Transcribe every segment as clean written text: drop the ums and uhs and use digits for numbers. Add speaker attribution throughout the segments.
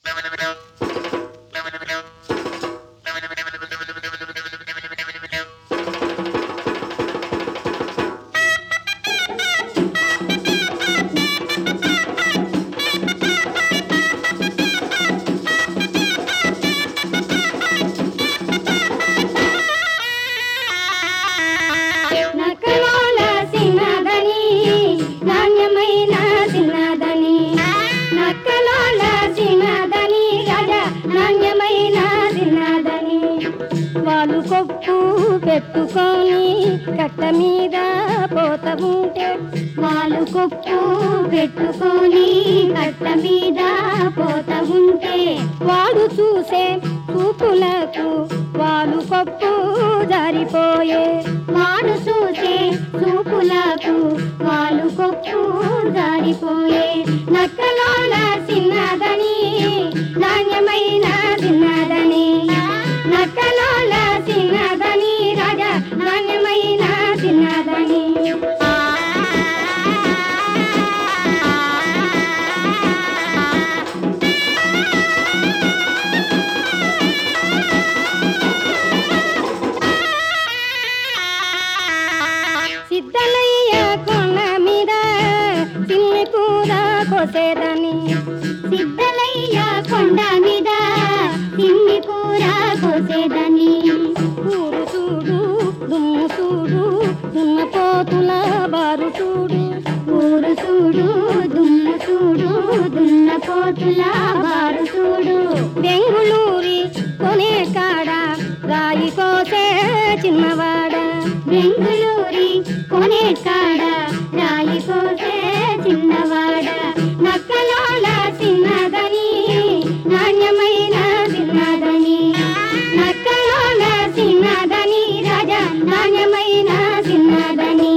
Speaker 1: వాలు కొప్పు పెట్టుకొని కట్ట మీద పోత ఉంటే, వాలు కొప్పు పెట్టుకొని కట్ట మీద పోత ఉంటే, వాడు చూసే చూపులకు వాలు కొప్పు జారిపోయే, వాడు చూసే చూపులకు వాలు కొప్పు జారిపోయే. నక్కలోన చిన్నదని నాణ్యమైన చిన్నదని, నక్కలోన చిన్నదని రాజా నాణ్యమైన చిన్నదని. సిద్ధలయ్య కొండ మీద చిన్ని కూర కోసేదని, సిద్ధలయ్య కొండ మీద చిన్ని కూర కోసేదని. ఊరు చూడు దుమ్ము చూడు దున్న పోతుల బారు చూడు, ఊరు చూడు దుమ్ము చూడు దున్న పోతుల బారు చూడు. బెంగుళూరి కొనే కాడ రాయి కోసే చిన్నవాడ, బెంగుళూరి కొనే కాడ రాయి కోసే చిన్నవాడ. నక్కలోన చిన్నదని నాణ్యమైన చిన్నదని, నక్కలోన చిన్నదని రాజా నాణ్యమైన చిన్నదని.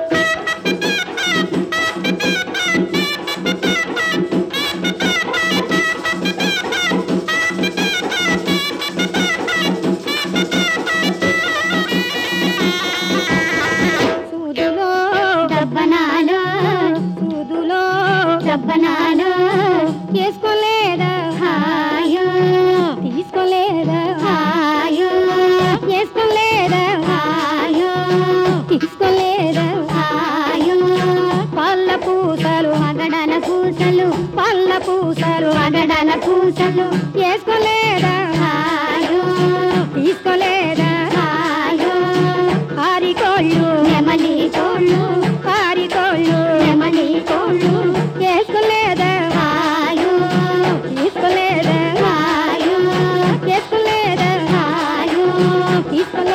Speaker 1: సూదులో డబ్బనాలు సూదులో డబ్బనాలు చేసుకోలేదా హాయో, తీసుకోలేదా హాయో, చేసుకోలేదా హాయో, తీసుకోలేదా హాయో. పళ్ళ పూసలు అగడల పూసలు, పళ్ళ పూసలు అగడల పూసలు చేసుకోలేదా హాయో, తీసుకోలేదా హాయో. కారికోళ్ళు నెమలి కోళ్ళు, కారికోళ్ళు నెమలి కోళ్ళు చేసుకోలేదా హాయో, తీసుకోలేదా హాయో, చేసుకోలేదా హాయో, తీసుకోలేదా.